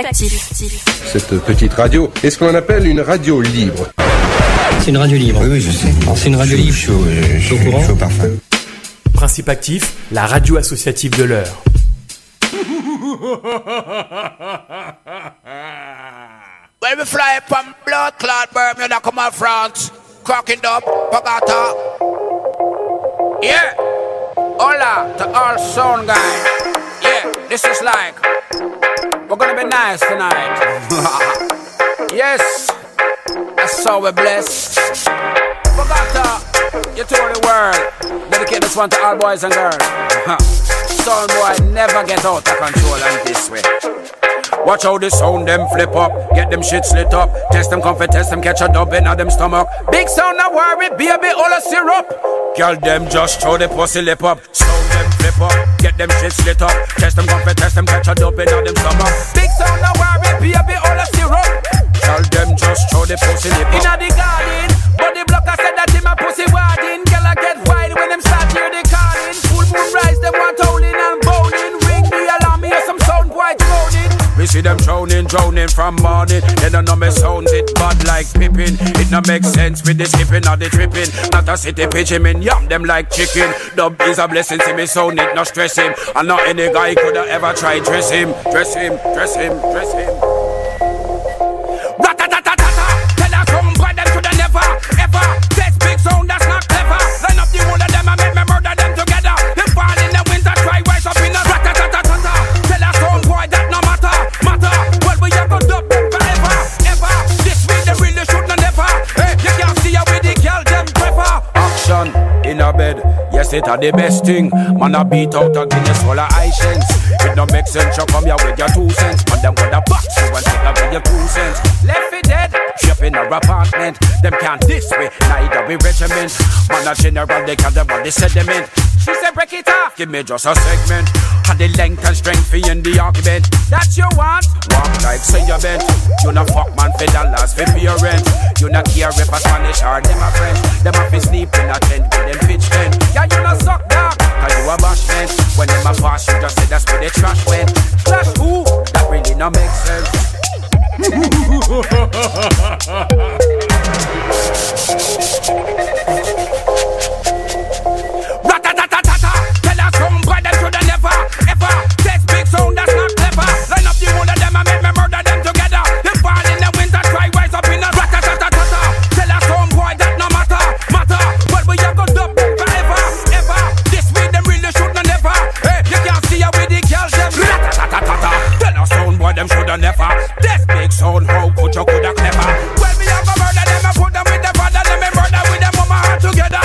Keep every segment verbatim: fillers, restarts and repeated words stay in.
Actif. Cette petite radio est ce qu'on appelle une radio libre. C'est une radio libre. Oui, oui, je sais. C'est une radio libre. Chaud, je suis au courant. Chaud parfum. Principe Actif, la radio associative de l'heure. When we fly from blood clot Bermuda, come on France, cracking up, Pagata. Yeah, hola to all sound guys. Yeah, this is like, we're gonna be nice tonight. Yes, that's how we're blessed. Pagata, you told the world, dedicate this one to all boys and girls. Sound boy never get out of control and this way. Watch how the sound them flip up, get them shit slit up. Test them comfort, test them catch a dub in them stomach. Big sound no worry, baby, all a syrup. Girl them just throw the pussy lip up. Sound them flip up, get them shit slit up. Test them comfort, test them catch a dub in them stomach. Big sound no worry, baby, all a syrup. Girl them just throw the pussy lip up. Inna the garden, but the blocker said that him a pussy warding. Girl I get wild when them start hear the calling. Full moon rise, them want howling and bowling. Ring the alarm, hear some sound quite droning. We see them drowning, drowning from morning. They don't know me sounds, it bad like pippin. It no make sense with the skipping or the tripping. Not a city pigeon, in yam them like chicken. Dub is a blessing, see me sound, it no stress him. And not any guy could have ever try dress him. Dress him, dress him, dress him. Rat-a-ta-ta-ta-ta, tell us home, boy, them could have never, ever. This big sound, that's not clever. Line up the whole of them and make me murder them together. They fall in the winter, try rise up in a rat-a-ta-ta-ta-ta. Tell us home, boy, that no matter. Matter, well we have got up forever, ever. This week they really should not never. Hey, you can't see how we the girl them prefer. Action in a bed, yes it are the best thing. Man a beat out a Guinness full of high cents. It don't make sense, you come here with your two cents. Man them gonna box you and take away your two cents. Left it dead, ship in our apartment. Them can't this way, neither we regiment. Man a general, they can't about the sediment. She said break it off, give me just a segment. And the length and strength for in the argument. That you want? Walk like say you bent. You no fuck man for dollars for your rent. You no care if a Spanish or them a French. Them a fi sleep in a tent with them pitch tent. Yeah, you no suck dog, cause you a bashment. When them a pass you just say that's where the trash went. Trash who? That really no make sense. Rat-a-ta-ta-ta-ta, tell us home, boy, them should have never, ever. This big sound, that's not clever. Line up the whole of them and make me murder them together. They fall in the winter, try rise up in a rat-a-ta-ta-ta-ta. Tell us home, boy, that no matter, matter. Well, we have got up forever, ever. This week, them really should not never. Hey, you can't see how we the girls, them rat-a-ta-ta-ta-ta. Tell us home, boy, them should have never. This big sound, how could you could have clever? Well, we have a murder them and put them with the father, them and murder with them mama all together.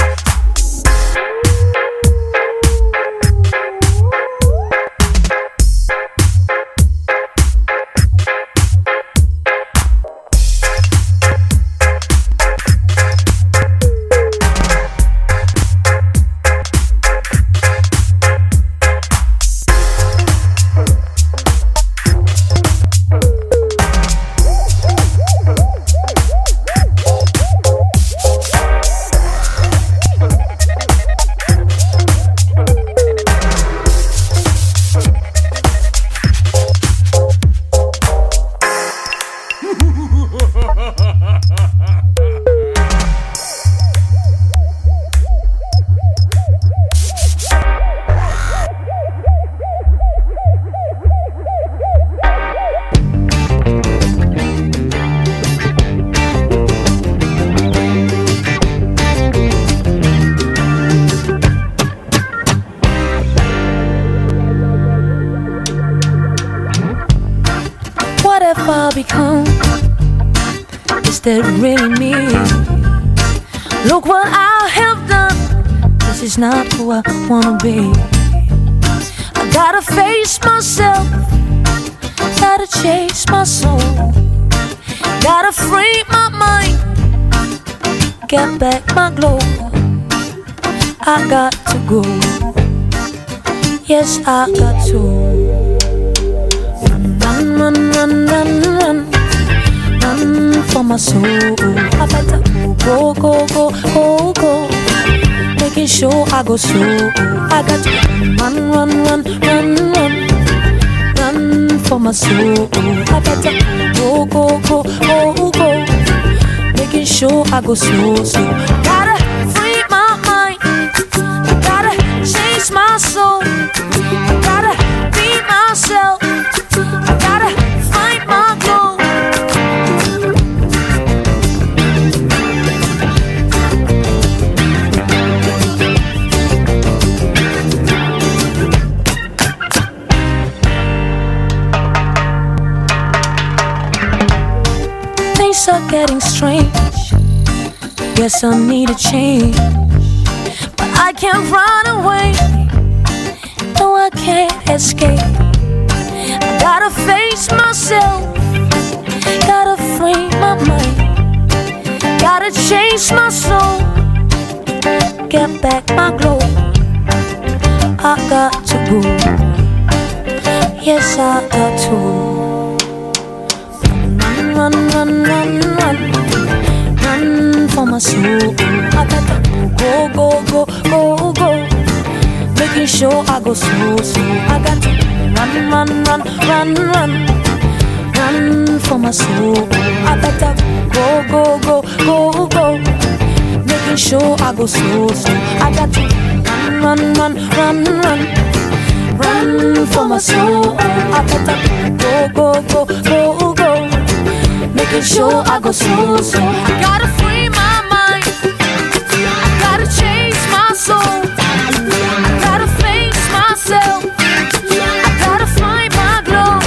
Become, is that really me? Look what I have done. This is not who I wanna be. I gotta face myself, gotta chase my soul, gotta free my mind, get back my glow. I got to go, yes I got to. Run, run, run, run, run, run for my soul. I better go, go, go, go, go, making sure I go slow. I got to run, run, run, run, run, run for for my soul. I better go, go, go, go, go. Making sure I go slow, slow. Gotta free my mind. Gotta change my soul. Gotta be myself. Gotta find my glow. Things are getting strange. Guess I need a change. But I can't run away. No, I can't escape. I gotta face myself. Gotta free my mind. Gotta change my soul. Get back my glow. I got to go. Yes, I got to. Run, run, run, run, run for my soul. I gotta go, go, go, go, go. Making sure I go slow, slow. I got to run, run, run, run, run, run for my soul. I better go, go, go, go, go. Making sure I go slow, slow. I got to run, run, run, run, run, run for my soul. I better go, go, go, go, go. Making sure I go slow, slow. I gotta free my mind. I gotta change my soul. I gotta face myself. I gotta find my glow.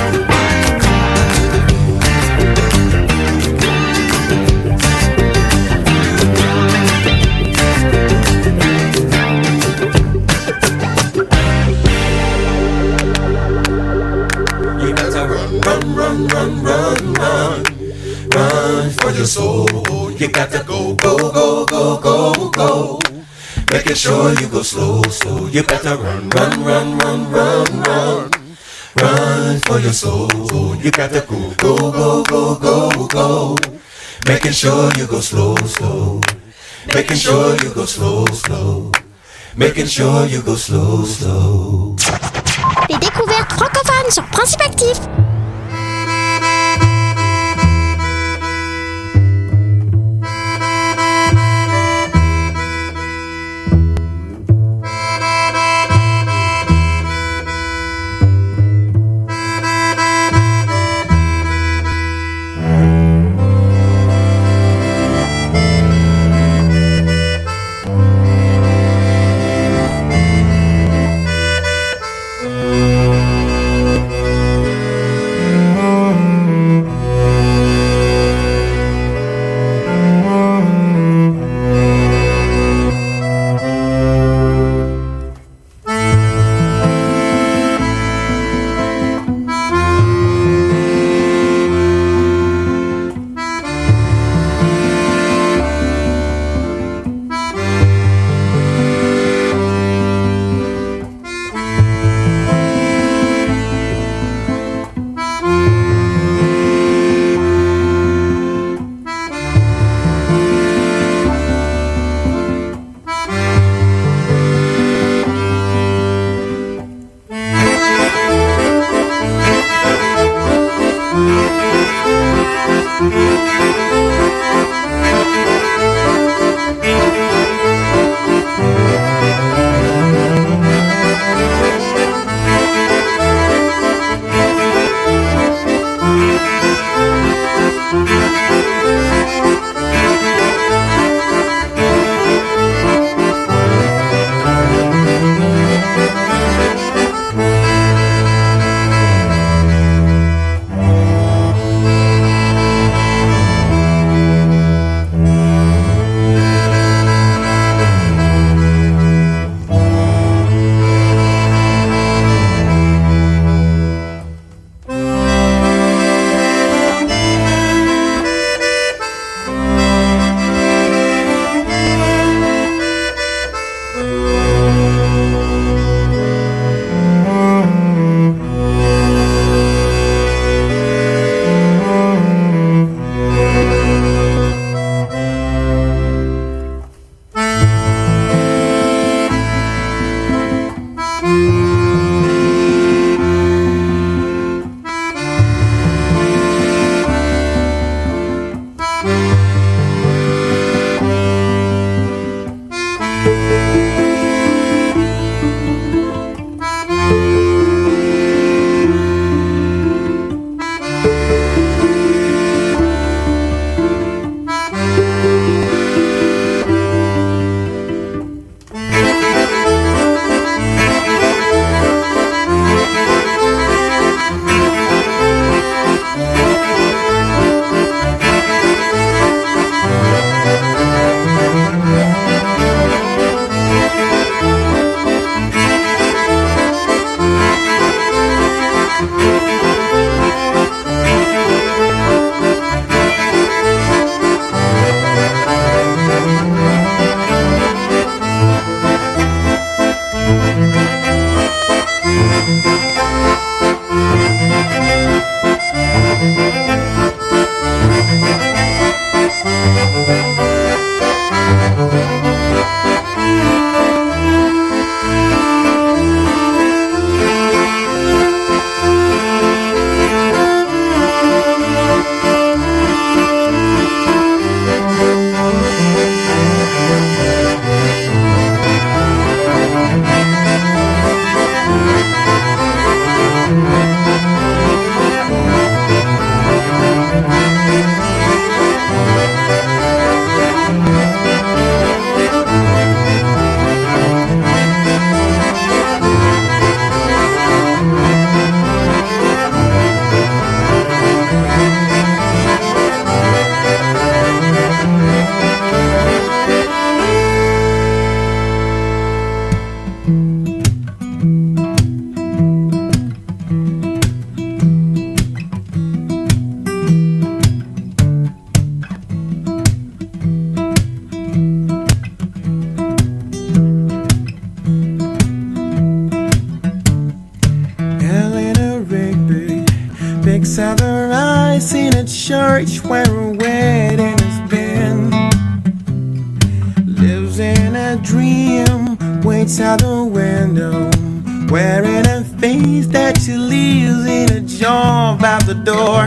You gotta run, run, run, run, run, run. Run for your soul. You got to go, go, go, go, go, go. Making sure you go slow, slow. You better run, run, run, run, run, run. Run for your soul. You got to go, go, go, go, go, go. Making sure you go slow, slow. Making sure you go slow, slow. Making sure you go slow, slow. Les découvertes francophones sur Principe Actif. waits out the window, wearing a face that she leaves in a jar out the door.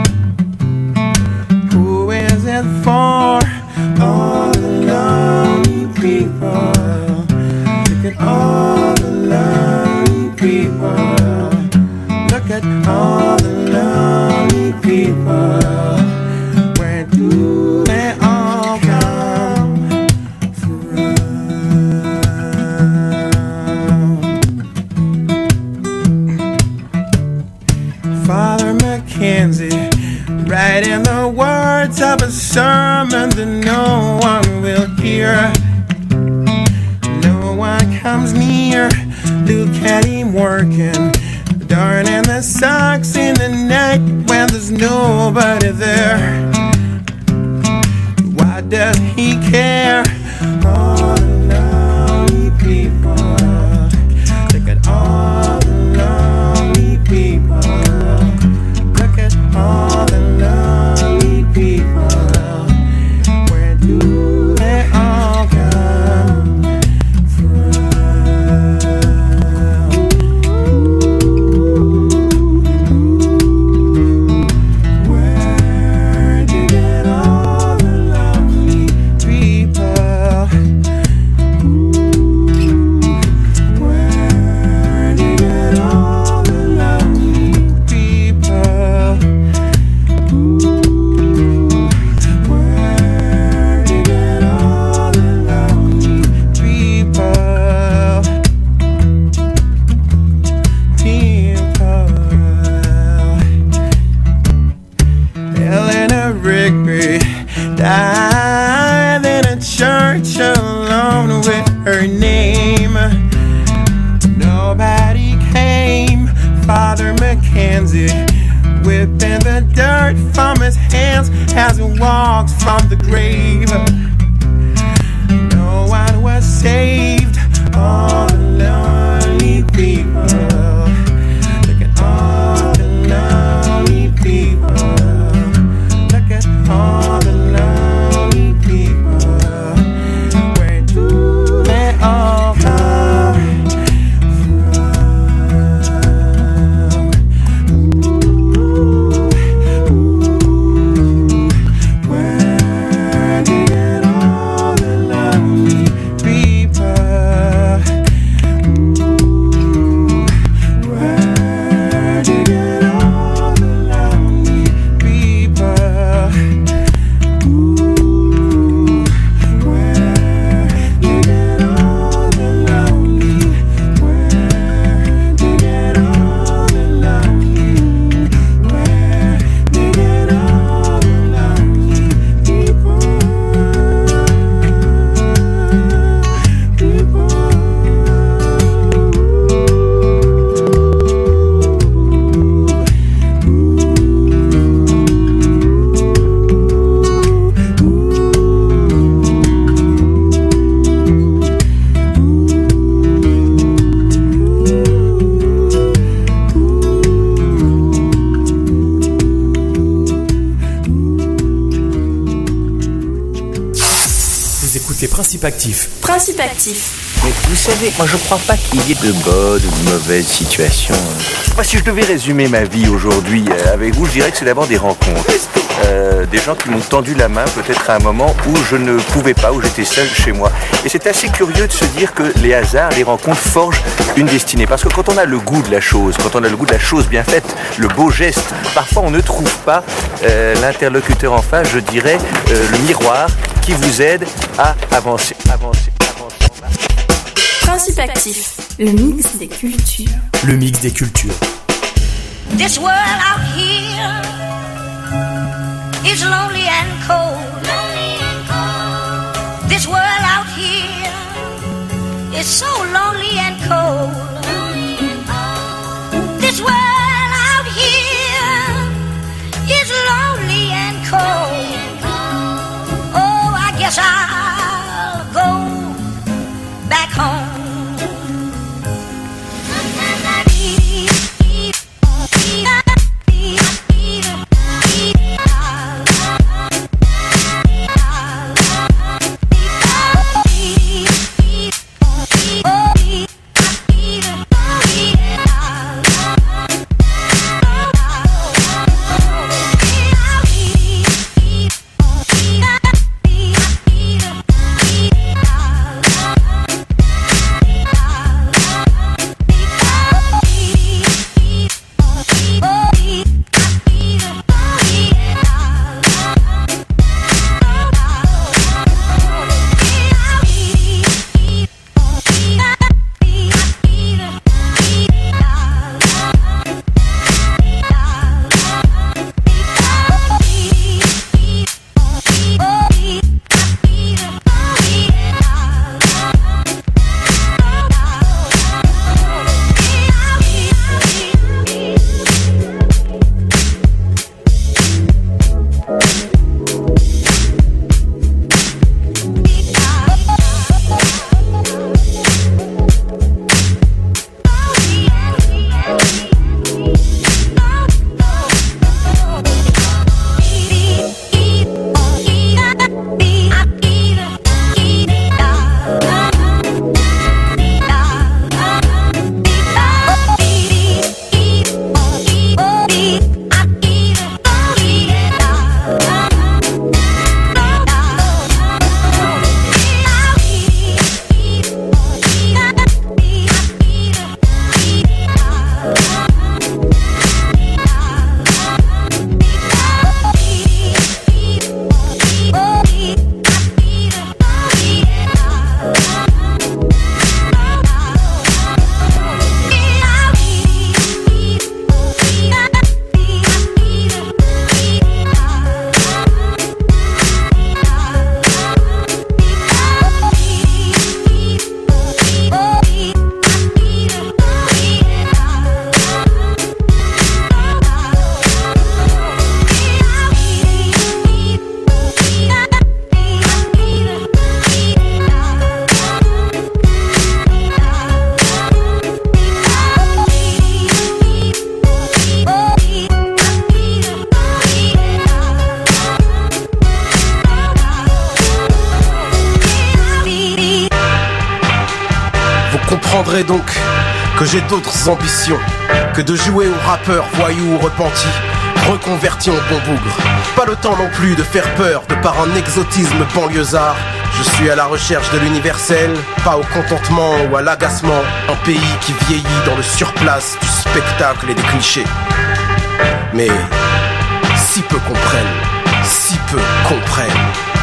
Who is it for? All the lonely people. Look at all the lonely people. Look at all the lonely people. Where do they all come from? Father Mackenzie, writing the words of a sermon that no one will hear. No one comes near. Look at him working, darning the socks in the night when there's nobody there. Why does he care? All the lonely people. Look at all the lonely people. Look at all the lonely people. Where do they all come from? Where do you get all the lonely people? Where do you get all the lonely people? Where do you get all the lonely people? People. Eleanor Rigby died in a church alone with her name. Nobody came. Father Mackenzie whipping the dirt from his hands as he walks from the grave. No one was saved. All the lonely people. Look at all the lonely people. Look at all the lonely people. Where do they all come from? Where do you get all the lonely people? Where do you get all the lonely people? Where do you get all the lonely? Where do you get all the lonely? Where do you get all the lonely people? People. Vous écoutez Principe Actif. Principe actif. Mais vous savez, moi je crois pas qu'il y ait de bonnes ou de mauvaises situations. Moi, si je devais résumer ma vie aujourd'hui euh, avec vous, je dirais que c'est d'abord des rencontres. Euh, des gens qui m'ont tendu la main peut-être à un moment où je ne pouvais pas, où j'étais seul chez moi. Et c'est assez curieux de se dire que les hasards, les rencontres forgent une destinée. Parce que quand on a le goût de la chose, quand on a le goût de la chose bien faite, le beau geste, parfois on ne trouve pas euh, l'interlocuteur en face, je dirais, euh, le miroir qui vous aide à avancer, avancer, avancer. Principe actif. Le mix des cultures. Le mix des cultures. This world out here is lonely and cold. Lonely and cold. This world out here is so lonely and cold. Lonely and cold. This world out here is lonely and cold. Oh, I guess I'll go back home. Oh dirais donc que j'ai d'autres ambitions que de jouer aux rappeurs, voyous ou repentis, reconvertis en bon bougre. Pas le temps non plus de faire peur de par un exotisme banlieusard. Je suis à la recherche de l'universel, pas au contentement ou à l'agacement. Un pays qui vieillit dans le surplace du spectacle et des clichés. Mais si peu comprennent, si peu comprennent.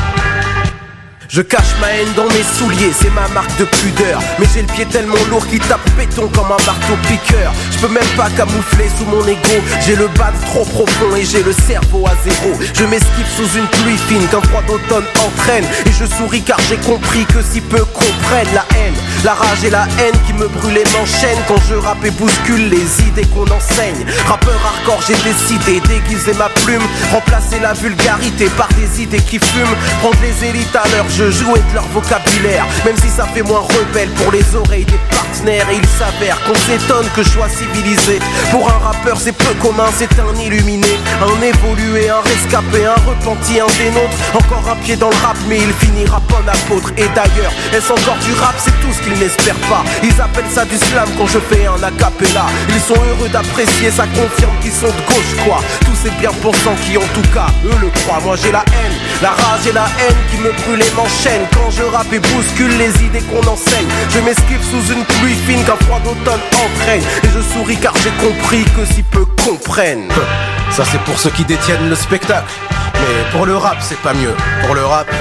Je cache ma haine dans mes souliers, c'est ma marque de pudeur. Mais j'ai le pied tellement lourd qu'il tape béton comme un marteau piqueur. Je peux même pas camoufler sous mon ego. J'ai le bad trop profond et j'ai le cerveau à zéro. Je m'esquive sous une pluie fine qu'un froid d'automne entraîne. Et je souris car j'ai compris que si peu comprennent la haine, la rage et la haine qui me brûlent m'enchaînent. Quand je rappe et bouscule les idées qu'on enseigne. Rappeur hardcore, j'ai décidé d'aiguiser ma plume, remplacer la vulgarité par des idées qui fument. Prendre les élites à leur jeu, jouer de leur vocabulaire, même si ça fait moins rebelle pour les oreilles des partenaires. Et il s'avère qu'on s'étonne que je sois civilisé. Pour un rappeur c'est peu commun, c'est un illuminé, un évolué, un rescapé, un repenti, un des nôtres. Encore un pied dans le rap mais il finira bon apôtre. Et d'ailleurs, est-ce encore du rap? C'est tout ce qu'ils n'espèrent pas. Ils appellent ça du slam quand je fais un acapella. Ils sont heureux d'apprécier, ça confirme qu'ils sont de gauche quoi. Tous ces bien pensants qui en tout cas eux le croient. Moi j'ai la haine, la rage et la haine qui me brûlent et m'enchaînent. Quand je rappe et bouscule les idées qu'on enseigne. Je m'esquive sous une pluie fine qu'un froid d'automne entraîne. Et je souris car j'ai compris que si peu comprennent. Ça c'est pour ceux qui détiennent le spectacle. Mais pour le rap c'est pas mieux. Pour le rap,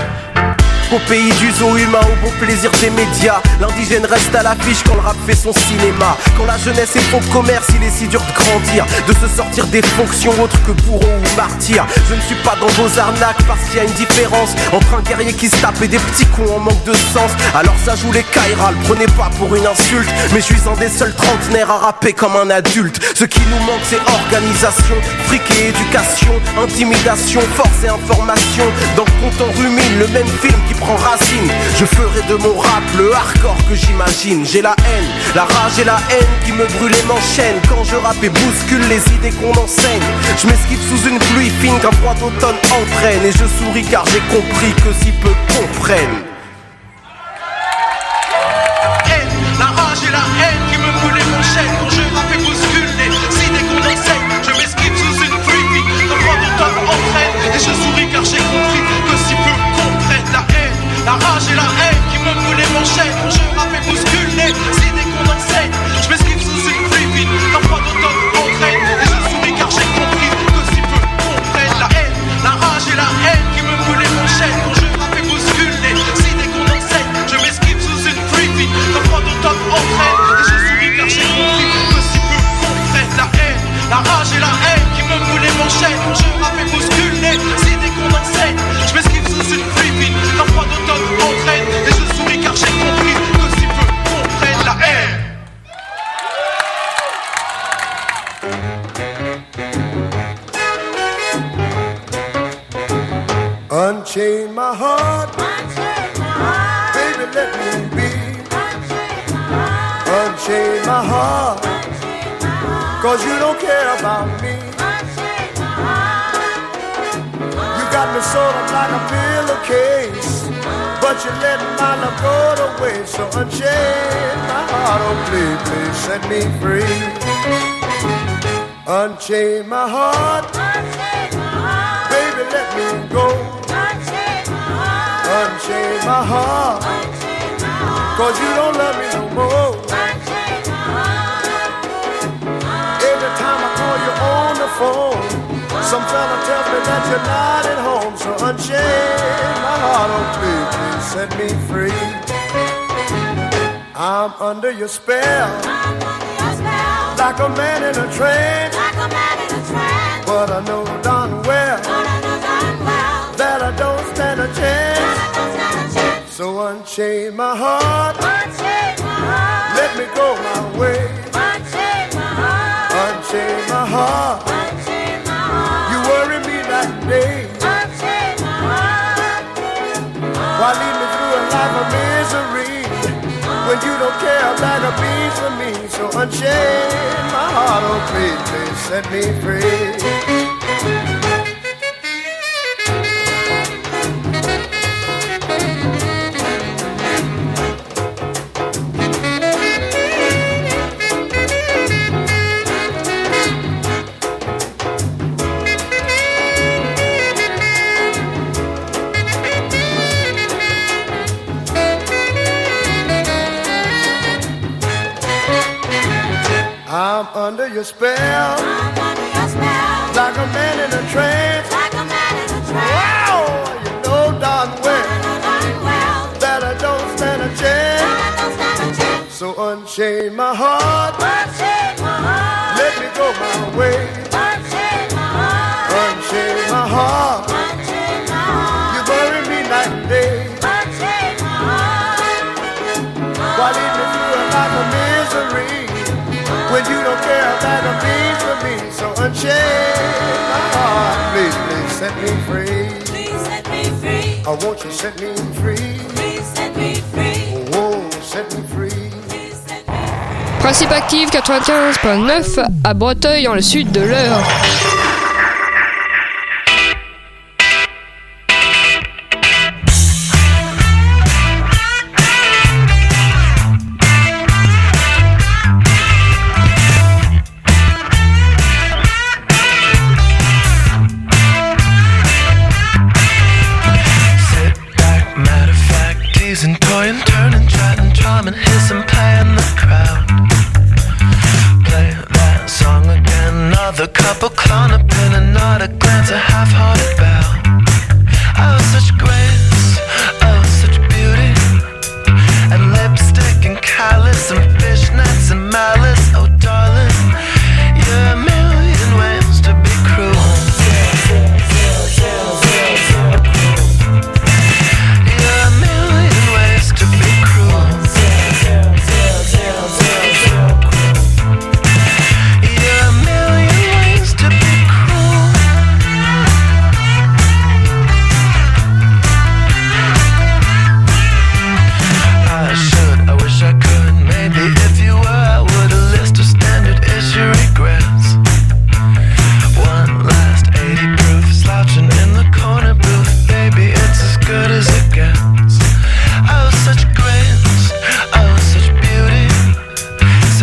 au pays du zoo humain, au bon plaisir des médias, l'indigène reste à l'affiche quand le rap fait son cinéma. Quand la jeunesse est fond de commerce, il est si dur de grandir, de se sortir des fonctions autres que bourreau ou martyr. Je ne suis pas dans vos arnaques parce qu'il y a une différence entre un guerrier qui se tape et des petits cons en manque de sens. Alors ça joue les Kairal, prenez pas pour une insulte, mais je suis un des seuls trentenaires à rapper comme un adulte. Ce qui nous manque c'est organisation, fric et éducation, intimidation, force et information. Dans le compte en rumine, le même film qui prend racine. Je ferai de mon rap le hardcore que j'imagine. J'ai la haine, la rage et la haine qui me brûlent et m'enchaînent. Quand je rappe et bouscule les idées qu'on enseigne. Je m'esquive sous une pluie fine qu'un froid d'automne entraîne. Et je souris car j'ai compris que si peu comprennent. Haine, la rage et la haine qui me brûlent et m'enchaînent. Quand je rappe et bouscule les idées qu'on enseigne. Je m'esquive sous une pluie fine qu'un froid d'automne entraîne. Et je souris car j'ai compris que si peu comprennent la haine. La rage et la haine qui me brûlent et m'enchaînent. Quand je rappe et bouscule les idées qu'on enseigne. Je m'esquive sous une pluie fine qu'un froid d'automne entraîne. Et je souris car j'ai compris que si peu comprennent la haine. La rage et la haine qui me brûlent et m'enchaînent. Quand je rappe et bouscule les idées qu'on enseigne. Je m'esquive sous une pluie fine qu'un froid d'automne entraîne. Et je souris car j'ai compris que si peu comprennent la haine. La rage et la haine qui me brûlent et m'enchaînent. Quand je rappe et bouscule les idées qu'on enseigne. Je m'esquive sous une pluie fine qu'un froid d'automne entraîne. Et je souris car j'ai compris que si peu comprennent la haine. Unchain my heart, baby let me be. Unchain my heart, cause you don't care about me. You got me sort of like a pillowcase, but you let my love go to waste. So unchain my heart, oh please, please set me free. Unchain my heart, baby let me go. Unchain my heart, cause you don't love me no more. Every time I call you on the phone, some fella tells me that you're not at home. So unchain my heart, oh please, please set me free. I'm under your spell, like a man in a trance. But I know darn well that I don't stand a chance. So unchain my heart, let me go my way. Unchain my heart, you worry me that day. Why lead me through a life of misery when you don't care a bag of beans for me? So unchain my heart, oh please, please set me free. I'm under your spell. I'm under your spell. Like a man in a trance. Like a man in a trance. Wow, you know darn well, darn well that I don't stand a chance. I don't stand a chance. So unchain my heart. Unchain my heart. Let me go my way. Unchain my heart. Unchain my heart. Unchain my heart. You bury me night and day. Unchain my heart. Why lead me through a life of misery when you don't care about the means for me? So unchain my heart. Please, please set me free. Please set me free. I want you to set me free. Please set me free. Oh, set me free. Principe Active quatre-vingt-quinze virgule neuf à Breteuil dans le sud de l'Eure. And toy and turn and try and charm and hiss and play in the crowd. Play that song again. Another couple clown up in and not a glance, a half-hearted bow. Oh, such grace, oh, such beauty, and lipstick and callus and fishnets and malice. Oh, darling, you're a million ways to be cruel.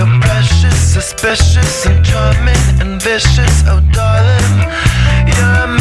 Suspicious and charming and vicious. Oh darling, you're a